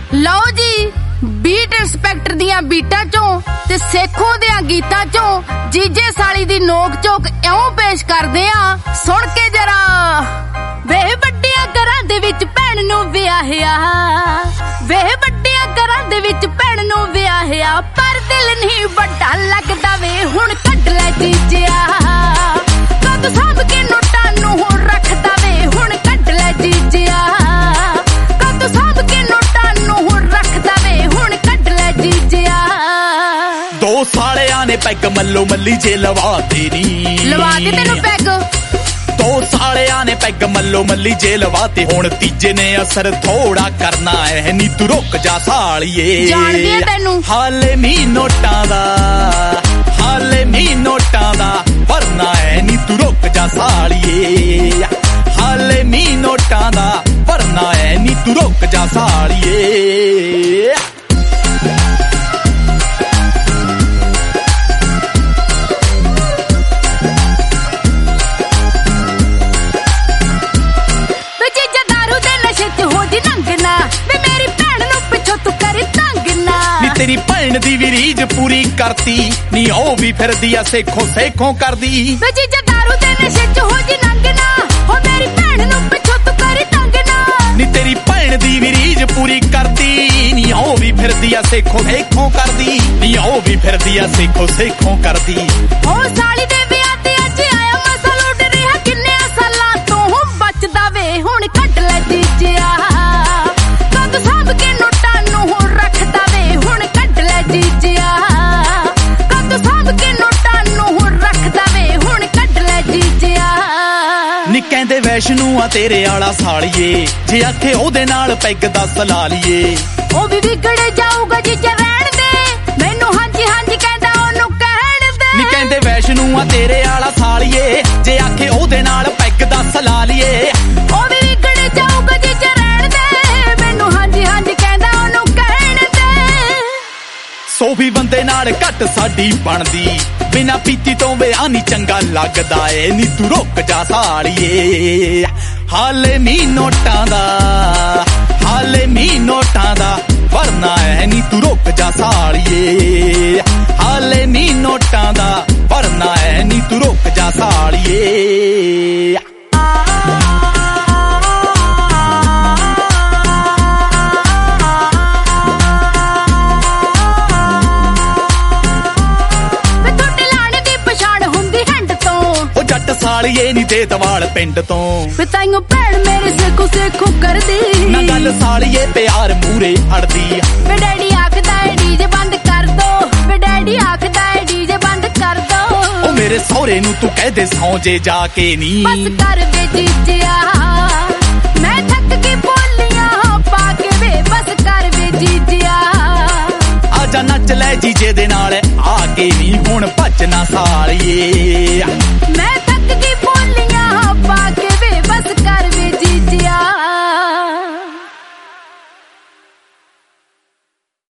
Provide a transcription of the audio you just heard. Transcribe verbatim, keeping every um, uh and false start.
ਲਓ ਜੀ beat inspector ਦੀਆਂ ਬੀਟਾਂ ਚੋਂ ਤੇ ਸੇਖੋਂ ਦਿਆਂ ਗੀਤਾਂ ਚੋਂ ਜੀਜੇ ਸਾਲੀ ਦੀ ਨੋਕ ਝੋਕ ਇਉਂ ਪੇਸ਼ ਕਰਦੇ ਆ, ਸੁਣ ਕੇ ਜਰਾ। ਵੇ ਵੱਡਿਆਂ ਘਰਾਂ ਦੇ ਵਿੱਚ ਭੈਣ ਨੂੰ ਵਿਆਹਿਆ, ਵੇ ਵੱਡਿਆਂ ਘਰਾਂ ਦੇ ਵਿੱਚ ਭੈਣ ਨੂੰ ਵਿਆਹਿਆ, ਪਰ ਦਿਲ ਨਹੀਂ ਵੱਡਾ ਲੱਗਦਾ ਵੇ ਹੁਣ ਕੱਢ ਲੈ ਜੀਜਿਆ, ਕਦ ਸਾਂਭ ਕੇ ਨੋਟਾਂ ਨੂੰ ਹੁਣ ਰੱਖਦਾ ਵੇ ਹੁਣ ਕੱਢ ਲੈ ਜੀਜਿਆ, ਕਦ ਸਾਂਭ ਕੇ ਨੋਟਾਂ ਨੂੰ ਹੁਣ ਰੱਖਦਾ ਵੇ ਹੁਣ ਕੱਢ ਲੈ ਜੀਜਿਆ। ਦੋ ਸਾਲਿਆਂ ਨੇ ਪੈਗ ਮੱਲੋ ਮੱਲੀ ਜੇ ਲਵਾ ਦੇ ਨੀ, ਲਵਾ ਦੇ ਤੈਨੂੰ ਪੈਗ। ਦੋ ਸਾਲਿਆਂ ਨੇ ਪੈਗ ਮੱਲੋ ਮੱਲੀ ਜੇ ਲਵਾ ਤੇ ਹੁਣ ਤੀਜੇ ਨੇ ਅਸਰ ਥੋੜਾ ਕਰਨਾ ਐ ਨੀ, ਤੂੰ ਰੁਕ ਜਾ ਸਾਲੀਏ, ਜਾਣਦੀ ਆ ਤੈਨੂੰ। ਹਾਲੇ ਨੀ ਨੋਟਾਂ ਦਾ, ਹਾਲੇ ਨੀ ਨੋਟਾਂ ਦਾ ਵਰਨਾ ਐ ਨੀ, ਤੂੰ ਰੁਕ ਜਾ ਸਾਲੀਏ, ਹਾਲੇ ਨੀ ਨੋਟਾਂ ਦਾ ਵਰਨਾ ਐ ਨੀ, ਤੂੰ ਰੁਕ ਜਾ ਸਾਲੀਏ। ਤੇਰੀ ਭੈਣ ਦੀ ਵੀ ਰੀਝ ਪੂਰੀ ਕਰਤੀ ਨੀ, ਉਹ ਵੀ ਫਿਰਦੀ ਆ ਸੇਖੋਂ ਸੇਖੋਂ ਕਰਦੀ। ਵੇ ਜੀਜਾ ਦਾਰੂ ਦੇ ਨਸ਼ੇ ਚ ਹੋ ਜੀ ਨੰਗਨਾ, ਹੋ ਮੇਰੀ ਭੈਣ ਨੂੰ ਪਿੱਛੋਂ ਤੂੰ ਕਰੀ ਤੰਗਨਾ। ਨੀ ਤੇਰੀ ਭੈਣ ਦੀ ਵੀ ਰੀਝ ਪੂਰੀ ਕਰਤੀ ਨੀ, ਉਹ ਵੀ ਫਿਰਦੀ ਆ ਸੇਖੋਂ ਸੇਖੋਂ ਕਰਦੀ, ਨੀ ਉਹ ਵੀ ਫਿਰਦੀ ਆ ਸੇਖੋਂ ਸੇਖੋਂ ਕਰਦੀ। ਉਹ ਸਾਲੀ ਦੇ ਵਿਆਹ ਤੇ ਅੱਜ ਆਇਆ ਮਸਾ ਲੁੱਟ ਰਿਹਾ, ਕਿੰਨੇ ਸਾਲਾਂ ਤੋਂ ਬਚਦਾ ਵੇ ਹੁਣ ਕੱਢ ਲੈ ਜੀਜਿਆ, ਕਦ ਸਾਂਭ ਕੇ ਨੋਟਾਂ ਨੂੰ ਹੁਣ ਰੱਖਦਾ ਵੇ ਹੁਣ ਕੱਢ ਲੈ ਜੀਜਿਆ, ਕਦ ਸਾਂਭ ਕੇ ਨੋਟਾਂ ਨੂੰ ਹੁਣ ਰੱਖਦਾ ਵੇ ਹੁਣ ਕੱਢ ਲੈ ਜੀਜਿਆ। ਨੀ ਕਹਿੰਦੇ ਵੈਸ਼ਨੂੰ ਆ ਤੇਰੇ ਆਲਾ ਸਾਲੀਏ, ਜੇ ਆਖੇ ਉਹਦੇ ਨਾਲ ਪੈਗ ਦੱਸ ਲਾ ਲਈਏ, ਉਹ ਵੀ ਵਿਗੜ ਜਾਊਗਾ ਜੀਜਾ ਰਹਿਣ ਦੇ, ਮੈਨੂੰ ਹਾਂਜੀ ਹਾਂਜੀ ਕਹਿੰਦਾ ਉਹਨੂੰ ਕਹਿਣ ਦੇ। ਨੀ ਕਹਿੰਦੇ ਵੈਸ਼ਨੂੰ ਆ ਤੇਰੇ ਆਲਾ ਸਾਲੀਏ, ਜੇ ਆਖੇ ਉਹਦੇ ਨਾਲ ਪੈਗ ਦੱਸ ਲਾ ਲਈਏ, ਉਹ ਵੀ ਵਿਗੜ ਜਾਊਗਾ ਜੀਜਾ ਰਹਿਣ ਦੇ, ਮੈਨੂੰ ਹਾਂਜੀ ਹਾਂਜੀ ਕਹਿੰਦਾ ਉਹਨੂੰ ਕਹਿਣ ਦੇ। ਸੋ ਵੀ ਬੰਦੇ ਨਾਲ ਘੱਟ ਸਾਡੀ ਬਣਦੀ, ਬਿਨਾ ਪੀਤੀ ਤੋਂ ਵਿਆਹ ਨੀ ਚੰਗਾ ਲੱਗਦਾ ਏ ਨੀ, ਤੂੰ ਰੁਕ ਜਾ ਸਾਲੀਏ, ਹਾਲੇ ਨੀ ਨੋਟਾਂ ਦਾ, ਹਾਲੇ ਨੀ ਨੋਟਾਂ ਦਾ ਵਰਨਾ ਐ ਨੀ, ਤੂੰ ਰੁਕ ਜਾ ਸਾਲੀਏ, ਹਾਲੇ ਨੀ ਨੋਟਾਂ ਦਾ ਵਰਨਾ ਐ ਨੀ, ਤੂੰ ਰੁਕ ਜਾ ਸਾਲੀਏ। ਸਾਲੀਏ ਨੀ ਦੇ ਦਵਾਲ ਪਿੰਡ ਤੋਂ, ਵੇ ਤਾਈਓ ਭੈਣ ਮੇਰੇ ਸੇਖੋ ਸੇਖੋ ਕਰਦੀ, ਨਾ ਗੱਲ ਸਾਲੀਏ ਪਿਆਰ ਮੂਰੇ ਅੜਦੀ। ਵੇ ਡੈਡੀ ਆਖਦਾ ਏ ਡੀਜੇ ਬੰਦ ਕਰ ਦੋ, ਵੇ ਡੈਡੀ ਆਖਦਾ ਏ ਡੀਜੇ ਬੰਦ ਕਰ ਦੋ, ਉਹ ਮੇਰੇ ਸਹੁਰੇ ਨੂੰ ਤੂੰ ਕਹਿ ਦੇ ਸੌਂ ਜੇ ਜਾ ਕੇ ਨੀ, ਬਸ ਕਰ ਦੇ ਜੀਜਿਆ, ਮੈਂ ਥੱਕ ਕੇ ਬੋਲੀਆਂ ਪਾ ਕੇ ਵੇ ਬਸ ਕਰ ਵੇ ਜੀਜਿਆ, ਆਜਾ ਨੱਚ ਲੈ ਜੀਜੇ ਦੇ ਨਾਲ ਆ ਕੇ ਨੀ, ਹੁਣ ਭੱਜ ਨਾ ਸਾਲੀਏ।